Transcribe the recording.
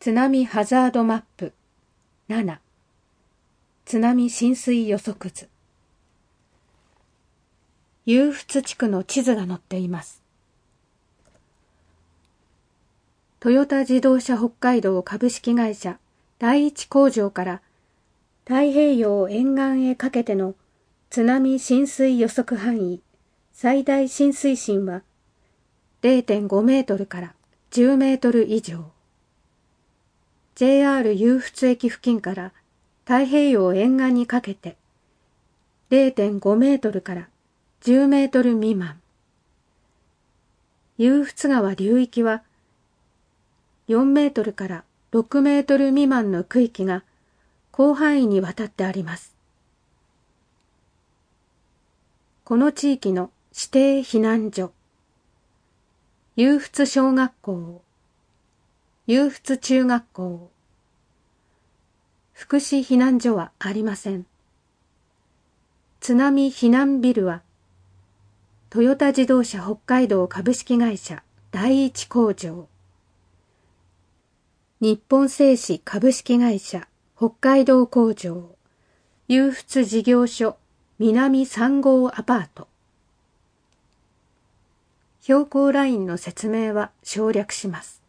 津波ハザードマップ7津波浸水予測図。湧出地区の地図が載っています。トヨタ自動車北海道株式会社第一工場から太平洋沿岸へかけての津波浸水予測範囲最大浸水深は 0.5 メートルから10メートル以上。JR 湧出駅付近から太平洋沿岸にかけて 0.5 メートルから10メートル未満。湧出川流域は4メートルから6メートル未満の区域が広範囲にわたってあります。この地域の指定避難所、湧出小学校、湧出中学校、福祉避難所はありません。津波避難ビルはトヨタ自動車北海道株式会社第一工場、日本製紙株式会社北海道工場、湧出事業所南3号アパート。標高ラインの説明は省略します。